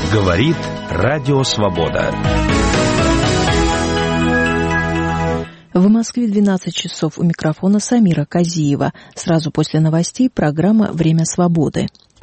Говорит Радио Свобода. В Москве 12 часов. У микрофона Самира Казиева. Сразу после новостей программа «Время свободы».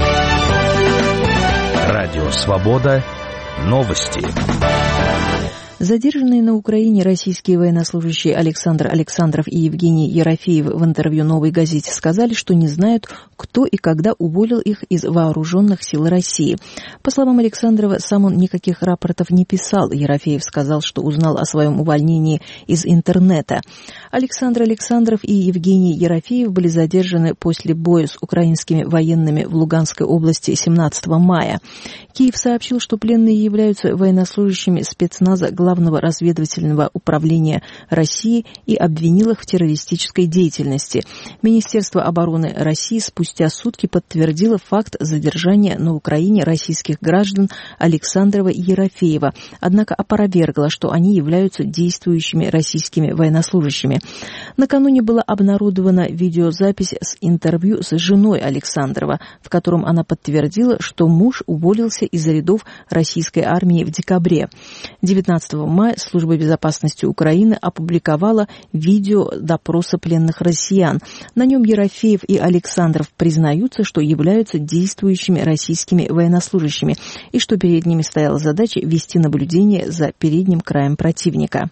Радио Свобода. Новости. Задержанные на Украине российские военнослужащие Александр Александров и Евгений Ерофеев в интервью «Новой газете» сказали, что не знают, кто и когда уволил их из вооруженных сил России. По словам Александрова, сам он никаких рапортов не писал. Ерофеев сказал, что узнал о своем увольнении из интернета. Александр Александров и Евгений Ерофеев были задержаны после боя с украинскими военными в Луганской области 17 мая. Киев сообщил, что пленные являются военнослужащими спецназа Главного разведывательного управления России и обвинил их в террористической деятельности. Министерство обороны России спустя сутки подтвердило факт задержания на Украине российских граждан Александрова и Ерофеева, однако опровергло, что они являются действующими российскими военнослужащими. Накануне была обнародована видеозапись с интервью с женой Александрова, в котором она подтвердила, что муж уволился из рядов российской армии в декабре. 19 мая Служба безопасности Украины опубликовала видео допроса пленных россиян. На нем Ерофеев и Александров признаются, что являются действующими российскими военнослужащими и что перед ними стояла задача вести наблюдение за передним краем противника.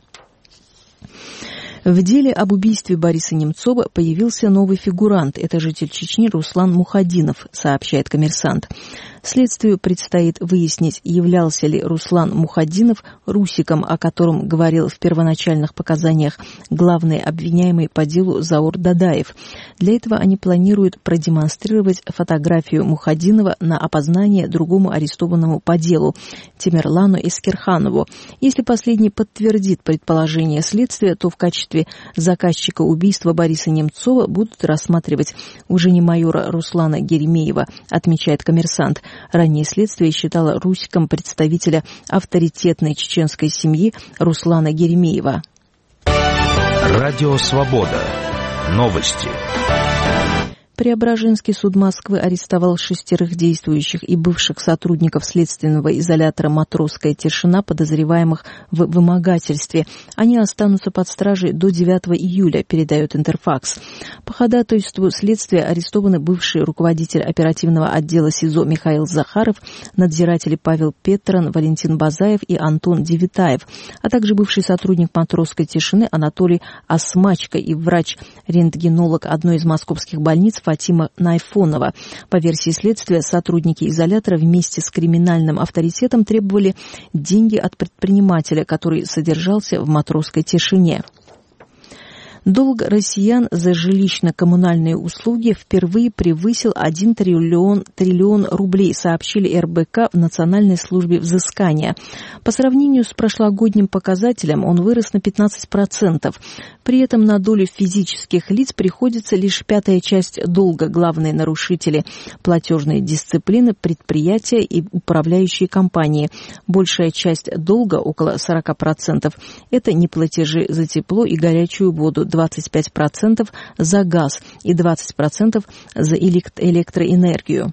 В деле об убийстве Бориса Немцова появился новый фигурант. Это житель Чечни Руслан Мухадинов, сообщает «Коммерсант». Следствию предстоит выяснить, являлся ли Руслан Мухадинов Русиком, о котором говорил в первоначальных показаниях главный обвиняемый по делу Заур Дадаев. Для этого они планируют продемонстрировать фотографию Мухадинова на опознание другому арестованному по делу Темирлану Эскерханову. Если последний подтвердит предположение следствия, то в качестве заказчика убийства Бориса Немцова будут рассматривать уже не майора Руслана Геремеева, отмечает «Коммерсант». Ранее следствие считало Русиком представителя авторитетной чеченской семьи Руслана Геремеева. Радио Свобода. Новости. Преображенский суд Москвы арестовал 6 действующих и бывших сотрудников следственного изолятора «Матросская тишина», подозреваемых в вымогательстве. Они останутся под стражей до 9 июля, передает Интерфакс. По ходатайству следствия арестованы бывший руководитель оперативного отдела СИЗО Михаил Захаров, надзиратели Павел Петран, Валентин Базаев и Антон Девитаев, а также бывший сотрудник «Матросской тишины» Анатолий Осмачко и врач-рентгенолог одной из московских больниц Фатима Найфонова. По версии следствия, сотрудники изолятора вместе с криминальным авторитетом требовали деньги от предпринимателя, который содержался в «Матросской тишине». Долг россиян за жилищно-коммунальные услуги впервые превысил 1 триллион рублей, сообщили РБК в Национальной службе взыскания. По сравнению с прошлогодним показателем он вырос на 15%. При этом на долю физических лиц приходится лишь 1/5 часть долга. Главные нарушители платежной дисциплины – предприятия и управляющие компании. Большая часть долга, около 40%, это неплатежи за тепло и горячую воду, 25% за газ и 20% за электроэнергию.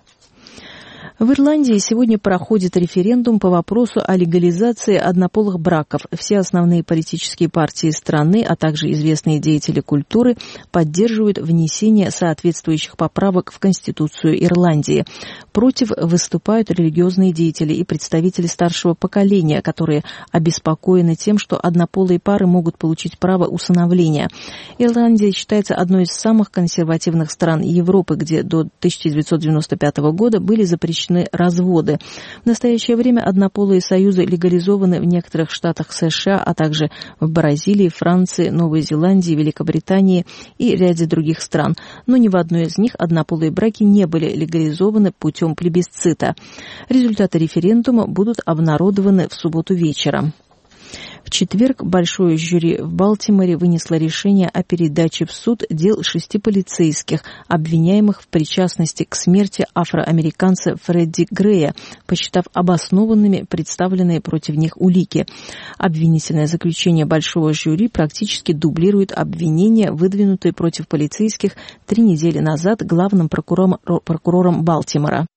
В Ирландии сегодня проходит референдум по вопросу о легализации однополых браков. Все основные политические партии страны, а также известные деятели культуры поддерживают внесение соответствующих поправок в Конституцию Ирландии. Против выступают религиозные деятели и представители старшего поколения, которые обеспокоены тем, что однополые пары могут получить право усыновления. Ирландия считается одной из самых консервативных стран Европы, где до 1995 года были запрещены разводы. В настоящее время однополые союзы легализованы в некоторых штатах США, а также в Бразилии, Франции, Новой Зеландии, Великобритании и ряде других стран. Но ни в одной из них однополые браки не были легализованы путем плебисцита. Результаты референдума будут обнародованы в субботу вечером. В четверг большое жюри в Балтиморе вынесло решение о передаче в суд дел 6 полицейских, обвиняемых в причастности к смерти афроамериканца Фредди Грея, посчитав обоснованными представленные против них улики. Обвинительное заключение большого жюри практически дублирует обвинения, выдвинутые против полицейских 3 недели назад главным прокурором Балтимора.